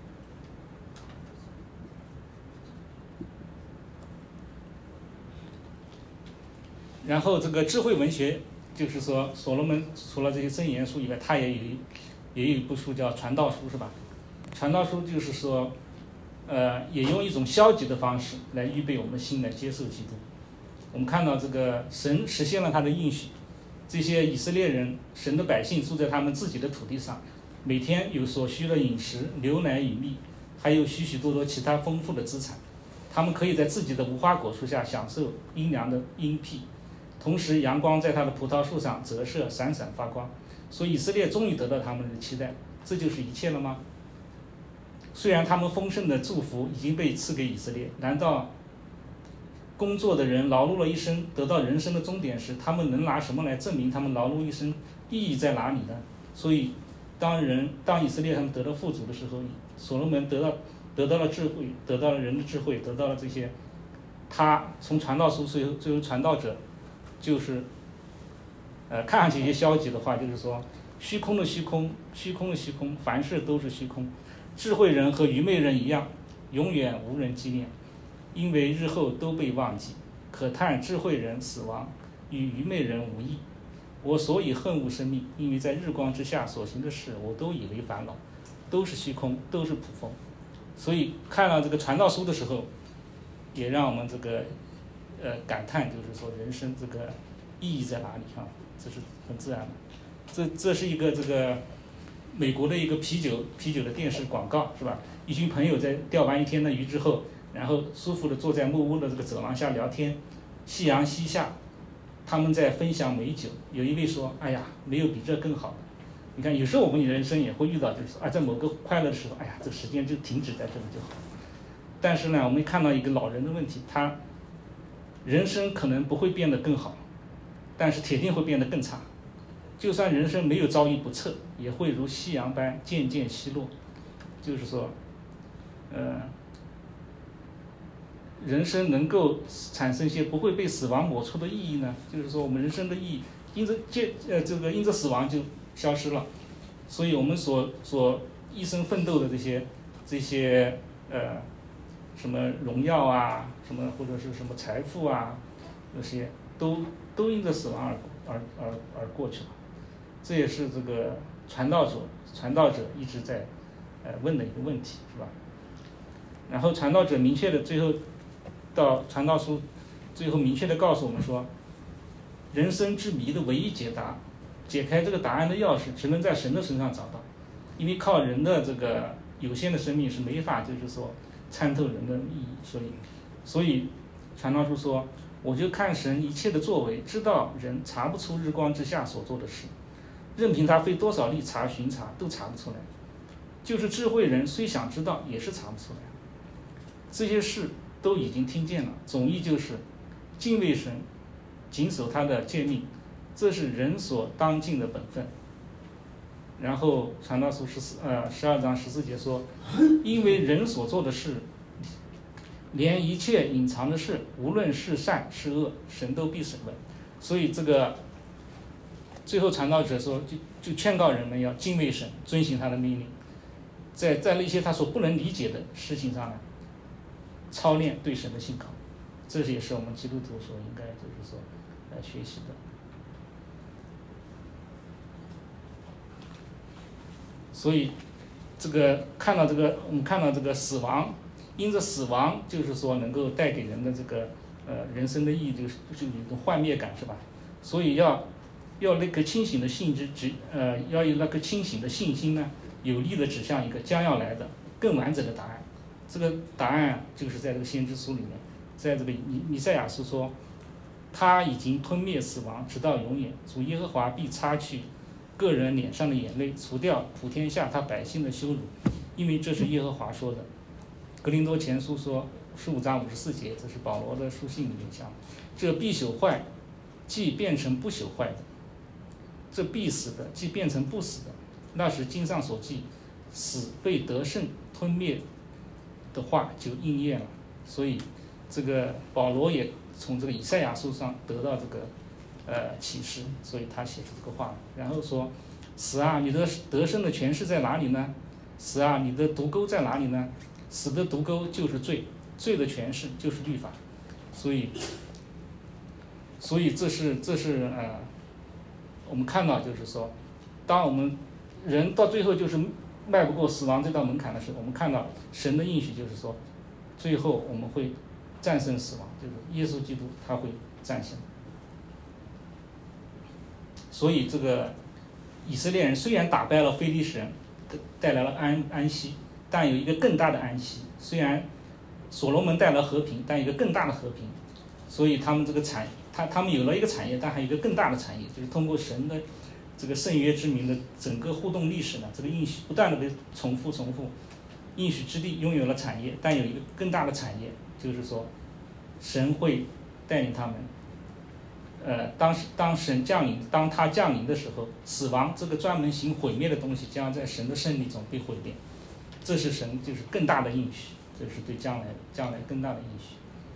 然后这个智慧文学，就是说所罗门除了这些箴言书以外，他也有一也有一部书叫传道书，是吧？传道书就是说，呃，也用一种消极的方式来预备我们的心来接受基督。我们看到这个神实现了他的应许， 这些以色列人，神的百姓住在他们自己的土地上，每天有所需的饮食、牛奶与蜜，还有许许多多其他丰富的资产。他们可以在自己的无花果树下享受阴凉的阴庇，同时阳光在他的葡萄树上折射，闪闪发光。所以以色列终于得到他们的期待，这就是一切了吗？虽然他们丰盛的祝福已经被赐给以色列，难道工作的人劳碌了一生，得到人生的终点时，他们能拿什么来证明他们劳碌一生意义在哪里呢？所以当人当以色列他们得到富足的时候，所罗门得到得到了智慧，得到了人的智慧，得到了这些，他从传道书最后最后传道者，就是呃看上去一些消极的话，就是说虚空的虚空，虚空的虚空，凡事都是虚空。智慧人和愚昧人一样，永远无人纪念，因为日后都被忘记。可叹智慧人死亡，与愚昧人无异。我所以恨恶生命，因为在日光之下所行的事，我都以为烦恼，都是虚空，都是捕风。所以看到这个传道书的时候，也让我们这个呃感叹，就是说人生这个意义在哪里啊？这是很自然的。这这是一个这个美国的一个啤酒啤酒的电视广告，是吧？一群朋友在钓完一天的鱼之后，然后舒服的坐在木屋的这个走廊下聊天，夕阳西下，他们在分享美酒。有一位说：“哎呀，没有比这更好的。”你看，有时候我们人生也会遇到，就是说啊，在某个快乐的时候，哎呀，这个时间就停止在这里就好。但是呢，我们看到一个老人的问题，他人生可能不会变得更好，但是铁定会变得更差。就算人生没有遭遇不测，也会如夕阳般渐渐西落。就是说，呃，人生能够产生一些不会被死亡抹除的意义呢？就是说，我们人生的意义因着渐呃这个因着死亡就消失了，所以我们所所一生奋斗的这些这些呃什么荣耀啊，什么或者是什么财富啊，那些都都因着死亡而而而而过去了。这也是这个传道者传道者一直在呃问的一个问题，是吧？然后传道者明确的最后到传道书最后明确的告诉我们说，人生之谜的唯一解答，解开这个答案的钥匙只能在神的身上找到，因为靠人的这个有限的生命是没法就是说参透人的意义，所以所以传道书说，我就看神一切的作为，知道人查不出日光之下所做的事，任凭他费多少力查巡查都查不出来，就是智慧人虽想知道也是查不出来。这些事都已经听见了，总意就是敬畏神，谨守他的诫命，这是人所当尽的本分。然后传道书十四呃十二章十四节说，因为人所做的事，连一切隐藏的事，无论是善是恶，神都必审问。所以这个最后传道者说，就就劝告人们要敬畏神，遵行他的命令，在在那些他所不能理解的事情上呢，操练对神的信靠。这也是我们基督徒所应该就是说来学习的。所以这个看到这个我们看到这个死亡，因着死亡就是说能够带给人的这个呃人生的意义，就是就是有一种幻灭感，是吧？所以要要那个清醒的信之指呃要有那个清醒的信心呢，有力的指向一个将要来的更完整的答案。这个答案就是在这个先知书里面，在这个弥弥赛亚书说，他已经吞灭死亡，直到永远。主耶和华必擦去个人脸上的眼泪，除掉普天下他百姓的羞辱，因为这是耶和华说的。格林多前书说十五章五十四节，这是保罗的书信里面讲，这必朽坏，即变成不朽坏的；这必死的，即变成不死的。那时经上所记，死被得胜吞灭的话就应验了。所以这个保罗也从这个以赛亚书上得到这个呃启示，所以他写出这个话。然后说，死啊，你的得胜的权势在哪里呢？死啊，你的毒钩在哪里呢？死的毒钩就是罪，罪的权势就是律法。所以所以这是这是呃我们看到就是说，当我们人到最后就是迈不过死亡这道门槛的时候，我们看到神的应许就是说，最后我们会战胜死亡，就是耶稣基督他会战胜。 所以这个以色列人虽然打败了非利士人，带来了安安息，但有一个更大的安息。虽然所罗门带来和平，但有一个更大的和平。所以他们这个产，他他们有了一个产业，但还有一个更大的产业，就是通过神的这个圣约之名的整个互动历史呢，这个应许不断的被重复重复，应许之地拥有了产业，但有一个更大的产业，就是说神会带领他们。呃，当时当神降临，当他降临的时候，死亡这个专门行毁灭的东西，将在神的胜利中被毁灭。这是神就是更大的应许，这是对将来将来更大的应许。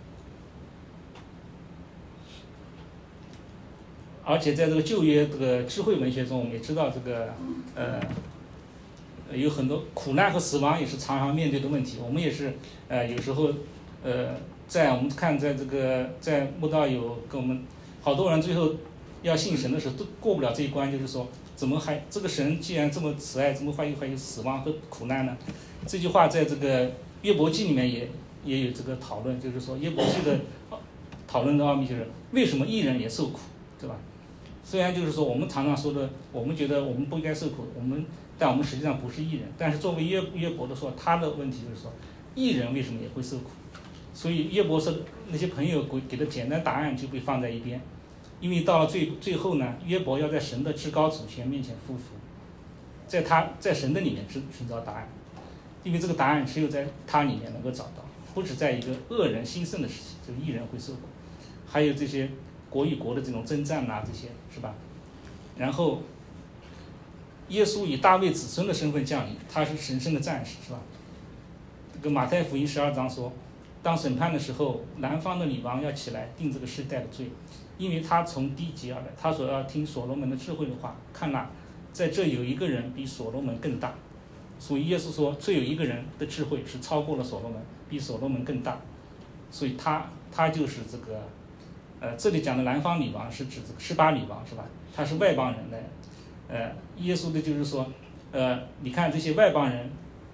而且在这个旧约这个智慧文学中，我们也知道这个呃有很多苦难和死亡也是常常面对的问题。我们也是呃有时候呃在我们看在这个在慕道友跟我们好多人最后要信神的时候都过不了这一关，就是说怎么还这个神既然这么慈爱，怎么还有还有死亡和苦难呢？这句话在这个约伯记里面也也有这个讨论，就是说约伯记的讨论的奥秘就是为什么义人也受苦，对吧？虽然就是说我们常常说的，我们觉得我们不应该受苦，我们但我们实际上不是义人。但是作为约约伯的说，他的问题就是说，义人为什么也会受苦？所以约伯说那些朋友给给的简单答案就被放在一边，因为到了最最后呢，约伯要在神的至高主权面前匍匐，在他在神的里面寻寻找答案，因为这个答案只有在他里面能够找到，不止在一个恶人兴盛的时期，就是义人会受苦，还有这些国与国的这种征战啊，这些是吧？然后耶稣以大卫子孙的身份降临，他是神圣的战士，是吧？这个马太福音十二章说，当审判的时候，南方的女王要起来定这个世代的罪，因为他从地极而来，他所要听所罗门的智慧的话。看哪，在这有一个人比所罗门更大。所以耶稣说，这有一个人的智慧是超过了所罗门，比所罗门更大。所以他他就是这个。呃，这里讲的南方女王是指这个示巴女王，是吧？她是外邦人的，呃，耶稣的就是说，呃，你看这些外邦人，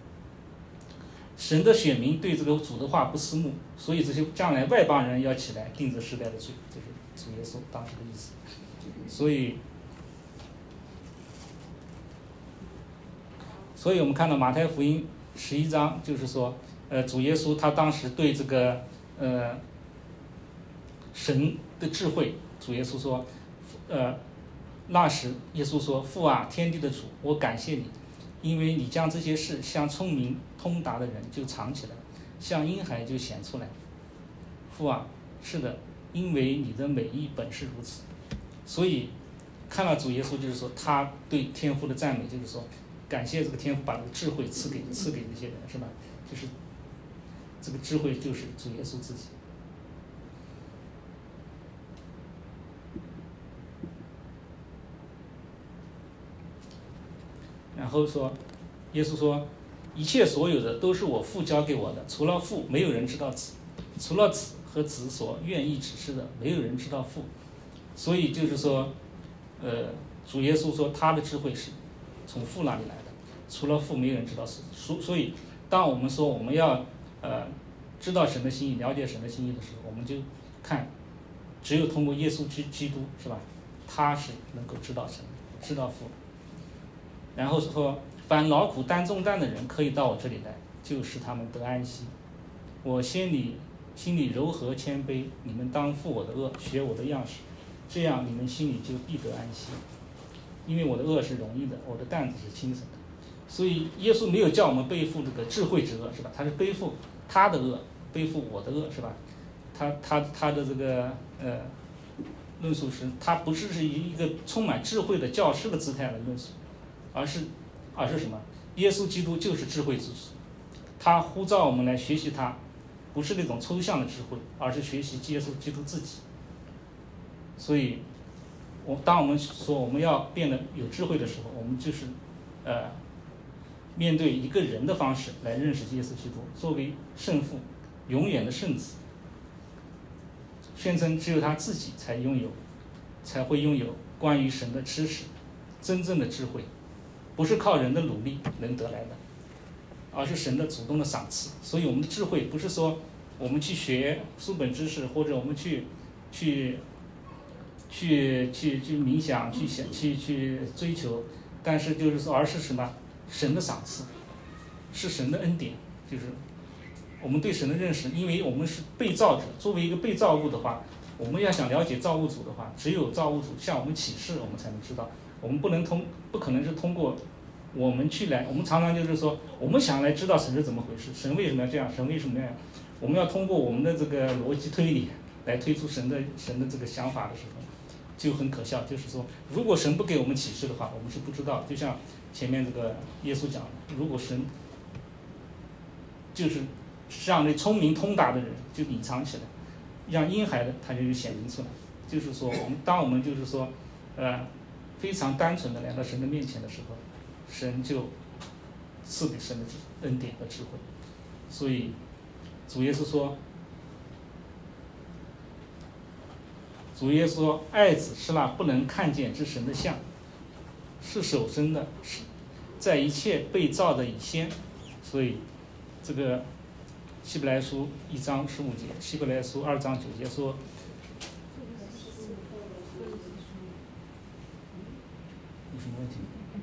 神的选民对这个主的话不思慕，所以这些将来外邦人要起来定这世代的罪，这是主耶稣当时的意思。所以，所以我们看到马太福音十一章，就是说，呃，主耶稣他当时对这个，呃。神的智慧，主耶稣说，呃，那时耶稣说：“父啊，天地的主，我感谢你，因为你将这些事向聪明通达的人就藏起来，向婴孩就显出来。父啊，是的，因为你的美意本是如此。”所以看到主耶稣，就是说他对天父的赞美，就是说感谢这个天父把这个智慧赐给赐给这些人，是吧？就是这个智慧就是主耶稣自己。然后说，耶稣说，一切所有的都是我父交给我的，除了父，没有人知道子；除了子和子所愿意指示的，没有人知道父。所以就是说，呃，主耶稣说他的智慧是从父那里来的，除了父，没有人知道子。所所以，当我们说我们要呃知道神的心意，了解神的心意的时候，我们就看，只有通过耶稣基基督，是吧？他是能够知道神，知道父。然后说，凡劳苦担重担的人，可以到我这里来，就使他们得安息。我心里心里柔和谦卑，你们当负我的恶，学我的样式，这样你们心里就必得安息。因为我的恶是容易的，我的担子是轻省的。所以耶稣没有叫我们背负这个智慧之恶，是吧？他是背负他的恶，背负我的恶，是吧？他他他的这个呃论述是，他不是是以一个充满智慧的教师的姿态来论述。而是，而是什么？耶稣基督就是智慧之主，他呼召我们来学习他，不是那种抽象的智慧，而是学习耶稣基督自己。所以，我当我们说我们要变得有智慧的时候，我们就是，呃，面对一个人的方式来认识耶稣基督，作为圣父，永远的圣子，宣称只有他自己才拥有，才会拥有关于神的知识，真正的智慧。不是靠人的努力能得来的，而是神的主动的赏赐。所以我们的智慧不是说我们去学书本知识，或者我们去去去去去冥想，去想去去追求，但是就是说，而是什么？神的赏赐，是神的恩典，就是我们对神的认识，因为我们是被造者，作为一个被造物的话，我们要想了解造物主的话，只有造物主向我们启示，我们才能知道。我们不能通，不可能是通过我们去来，我们常常就是说，我们想来知道神是怎么回事，神为什么要这样，神为什么那样，我们要通过我们的这个逻辑推理来推出神的神的这个想法的时候，就很可笑。就是说，如果神不给我们启示的话，我们是不知道。就像前面这个耶稣讲的，如果神就是让那聪明通达的人就隐藏起来，让婴孩的他就显明出来。就是说，我们当我们就是说，呃，非常单纯的来到神的面前的时候，神就赐给神的恩典和智慧。所以主耶稣说，主耶稣说，爱子是那不能看见之神的像，是首生的，是在一切被造的以先。所以这个希伯来书一章十五节，希伯来书二章九节说，有什么问题？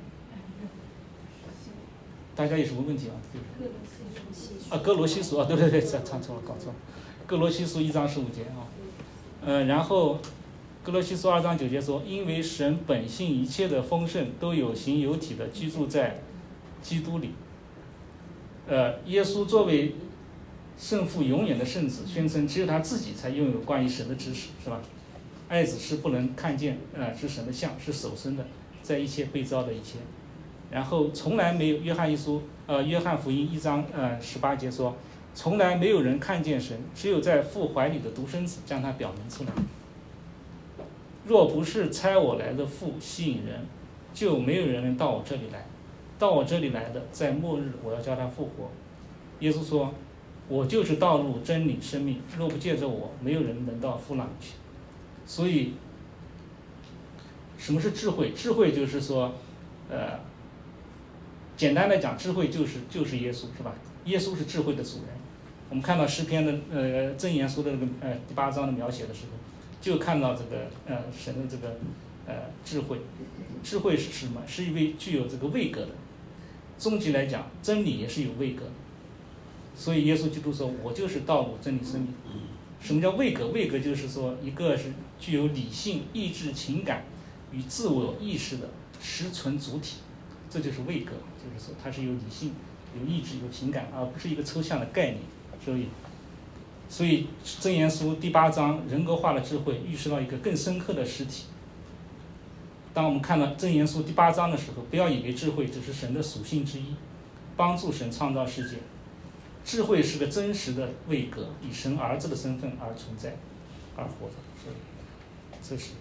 大家有什么问题啊？啊，哥罗西书啊，对对对，唱错了，搞错了。哥罗西书一章十五节啊，呃，然后哥罗西书二章九节说，因为神本性一切的丰盛都有形有体的居住在基督里。呃，耶稣作为圣父永远的圣子，宣称只有他自己才拥有关于神的知识，是吧？爱子是不能看见，呃，是神的像，是首生的，在一切被造的以前。然后从来没有，约翰一书，呃，约翰福音一章呃十八节说，从来没有人看见神，只有在父怀里的独生子将他表明出来。若不是差我来的父吸引人，就没有人能到我这里来。到我这里来的，在末日我要叫他复活。耶稣说，我就是道路真理生命，若不借着我，没有人能到父那里去。所以什么是智慧？智慧就是说，呃简单来讲，智慧就是就是耶稣，是吧？耶稣是智慧的主人。我们看到诗篇的呃箴言书的那个呃第八章的描写的时候，就看到这个呃神的这个呃智慧。智慧是什么？是一位具有这个位格的。终极来讲，真理也是有位格的。所以耶稣基督说，我就是道路真理生命。什么叫位格？位格就是说，一个是具有理性、意志、情感与自我意识的实存主体，这就是位格。就是说，它是有理性、有意志、有情感，而不是一个抽象的概念。所以，所以箴言书第八章人格化的智慧预示到一个更深刻的实体。当我们看到箴言书第八章的时候，不要以为智慧只是神的属性之一，帮助神创造世界。智慧是个真实的位格，以神儿子的身份而存在，而活着。所以，这是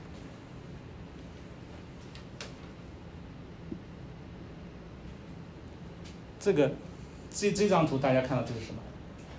这个这这张图大家看到这是什么？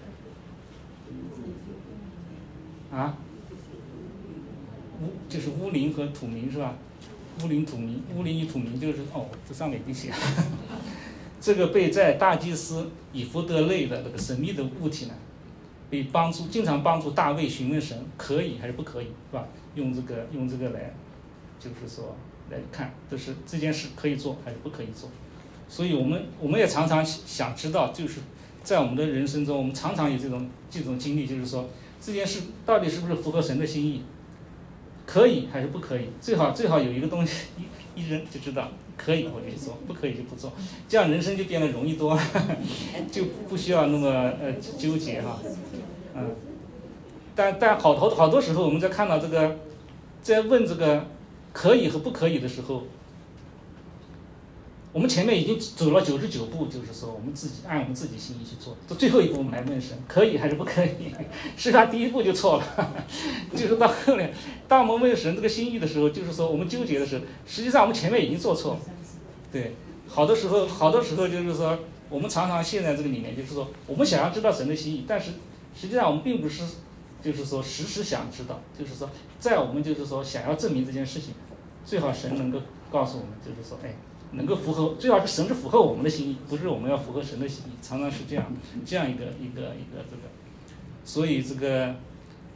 啊？乌就是乌灵和土冥是吧？乌灵土冥，乌灵与土冥就是哦，这上面已经写了。这个被在大祭司以弗得类的那个神秘的物体呢，被帮助，经常帮助大卫询问神可以还是不可以，是吧？用这个用这个来，就是说来看，就是这件事可以做还是不可以做。所以我们我们也常常想知道，就是在我们的人生中，我们常常有这种这种经历，就是说这件事到底是不是符合神的心意，可以还是不可以？最好最好有一个东西一一扔就知道。可以我就做，不可以就不做，这样人生就变得容易多了，就不需要那么呃纠结哈，嗯，但但好多好多时候我们在看到这个，在问这个可以和不可以的时候，我们前面已经走了九十九步，就是说我们自己按我们自己心意去做，到最后一步我们来问神可以还是不可以，是他第一步就错了，就是到后面当我们问神这个心意的时候，就是说我们纠结的时候，实际上我们前面已经做错了。对，好多时候好多时候就是说我们常常陷在这个里面，就是说我们想要知道神的心意，但是实际上我们并不是就是说时时想知道，就是说在我们就是说想要证明这件事情，最好神能够告诉我们，就是说哎能够符合，最好是神是符合我们的心意，不是我们要符合神的心意，常常是这样这样一个一个一个这个，所以这个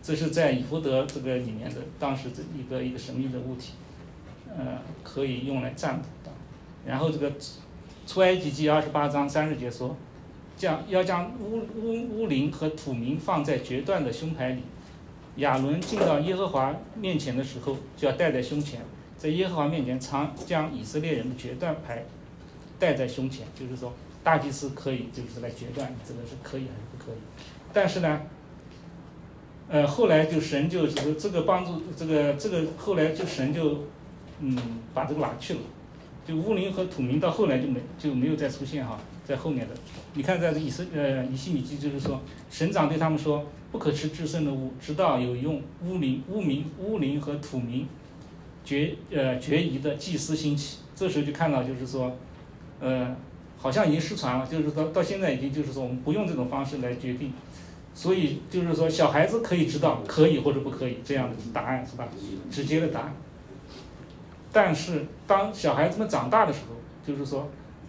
这是在以弗德这个里面的当时这一个一个神秘的物体，呃，可以用来占卜的。然后这个出埃及记二十八章三十节说，将要将乌乌乌灵和土民放在决断的胸牌里。亚伦进到耶和华面前的时候，就要戴在胸前，在耶和华面前常将以色列人的决断牌戴在胸前，就是说大祭司可以就是来决断这个是可以还是不可以。但是呢，呃，后来就神就这个帮助这个这个后来就神就嗯把这个拿去了，就乌灵和土民到后来就没就没有再出现哈，在后面的你看在以色呃以西米记就是说，神长对他们说，不可吃至圣的物，直到有用乌灵乌民乌灵和土民决呃决疑的祭司兴起。这时候就看到就是说，呃，好像已经失传了，就是到到现在已经就是说我们不用这种方式来决定。所以就是说，小孩子可以知道可以或者不可以这样的答案是吧？直接的答案。但是当小孩子们长大的时候，就是说，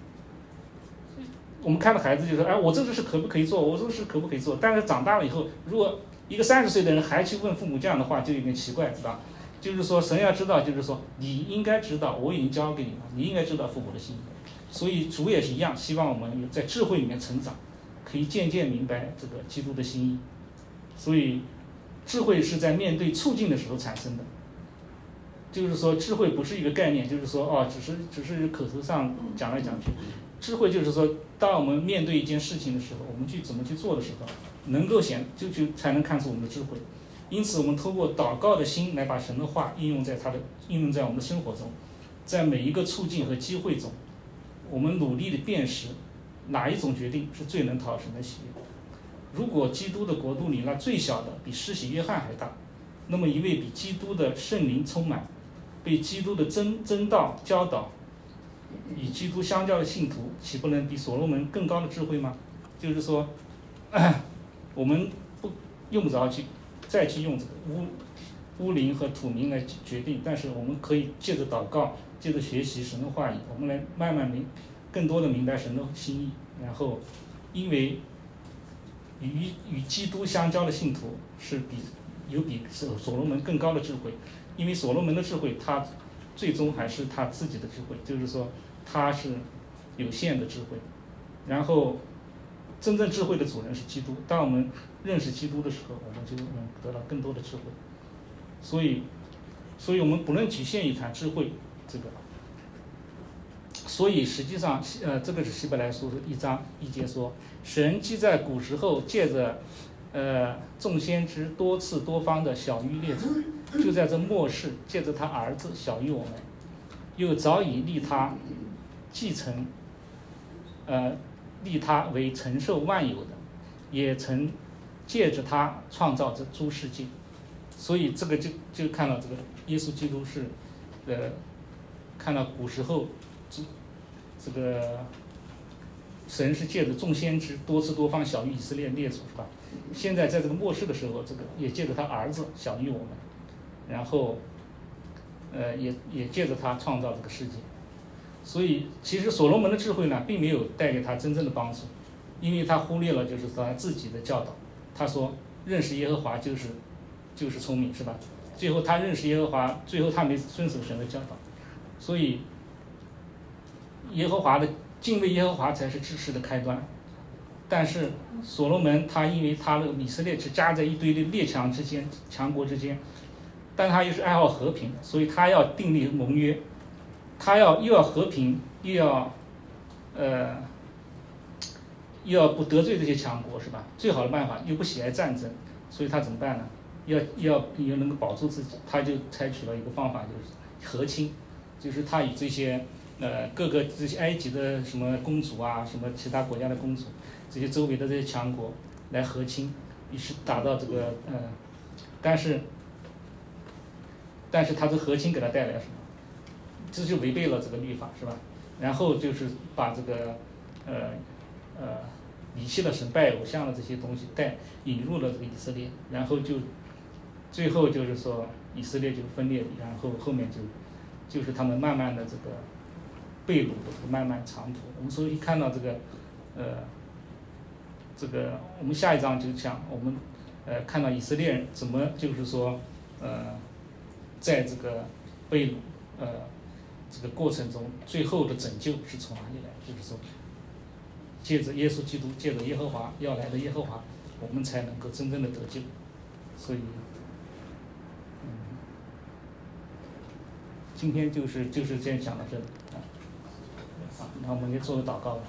我们看到孩子就说，哎，我这个是可不可以做？我这个是可不可以做？但是长大了以后，如果一个三十岁的人还去问父母这样的话，就有点奇怪，是吧？就是说，神要知道，就是说，你应该知道，我已经交给你了，你应该知道父母的心意。所以主也是一样，希望我们在智慧里面成长。可以渐渐明白这个基督的心意，所以智慧是在面对处境的时候产生的。就是说，智慧不是一个概念，就是说哦，只是只是口头上讲来讲去。智慧就是说，当我们面对一件事情的时候，我们去怎么去做的时候，能够显就就才能看出我们的智慧。因此，我们通过祷告的心来把神的话应用在他的应用在我们的生活中，在每一个处境和机会中，我们努力的辨识。哪一种决定是最能讨神的喜悦？如果基督的国度里那最小的比施洗约翰还大，那么一位比基督的圣灵充满、被基督的真真道教导、与基督相交的信徒，岂不能比所罗门更高的智慧吗？就是说，我们不用不着去再去用这个乌乌灵和土民来决定，但是我们可以借着祷告，借着学习神的话语，我们来慢慢明。更多的明白神的心意，然后，因为与与基督相交的信徒是比有比所所罗门更高的智慧，因为所罗门的智慧，他最终还是他自己的智慧，就是说他是有限的智慧，然后真正智慧的主人是基督。当我们认识基督的时候，我们就能得到更多的智慧。所以，所以我们不能局限于谈智慧这个。所以实际上，呃，这个是希伯来书一章一节说，神既在古时候借着，呃，众先知多次多方的晓谕列祖，就在这末世借着他儿子晓谕我们，又早已立他继承，呃，立他为承受万有的，也曾借着他创造这诸世界。所以这个就就看到这个耶稣基督是，呃，看到古时候。这个神是借着众先知多次多方晓谕以色列列祖，是吧？现在在这个末世的时候，这个也借着他儿子晓谕我们，然后，呃，也也借着他创造这个世界。所以，其实所罗门的智慧呢，并没有带给他真正的帮助，因为他忽略了就是他自己的教导。他说认识耶和华就是就是聪明，是吧？最后他认识耶和华，最后他没遵守神的教导，所以。耶和华的敬畏耶和华才是知识的开端，但是所罗门他因为他的以色列是夹在一堆的列强之间、强国之间，但他又是爱好和平，所以他要订立盟约，他要又要和平，又要呃又要不得罪这些强国，是吧？最好的办法又不喜爱战争，所以他怎么办呢？要要又能够保住自己，他就采取了一个方法，就是和亲，就是他与这些。呃，各个这些埃及的什么公主啊，什么其他国家的公主，这些周围的这些强国来和亲，于是达到这个呃，但是，但是他这和亲给他带来什么？这就违背了这个律法，是吧？然后就是把这个呃呃离弃了神拜偶像的这些东西带引入了这个以色列，然后就最后就是说以色列就分裂，然后后面就就是他们慢慢的这个。被掳的这个漫漫长途，我们所以看到这个，呃，这个我们下一章就讲我们呃看到以色列人怎么就是说呃在这个被掳呃这个过程中，最后的拯救是从哪里来？就是说，借着耶稣基督，借着耶和华要来的耶和华，我们才能够真正的得救。所以，嗯，今天就是就是这样讲到这里啊。好，那我们也做个祷告吧。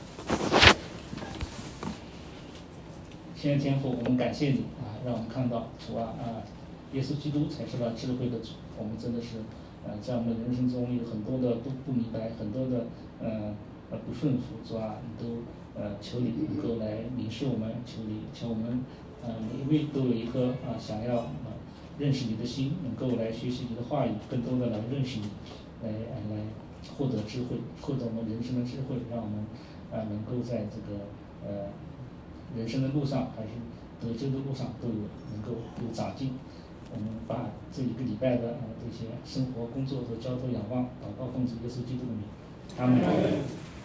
亲爱的天父，我们感谢你啊，让我们看到主啊啊，耶稣基督才是那智慧的主。我们真的是，呃，在我们的人生中有很多的不不明白，很多的呃呃不顺服，主啊，你都呃求你能够来领受我们，求你求我们呃每一位都有一颗啊、呃、想要呃认识你的心，能够来学习你的话语，更多的来认识你，来来获得智慧，获得我们人生的智慧，让我们啊、呃、能够在这个呃。人生的路上还是得救的路上都有能够有长进。我们把这一个礼拜的呃这些生活工作都交托仰望，祷告奉主耶稣基督的名，阿门。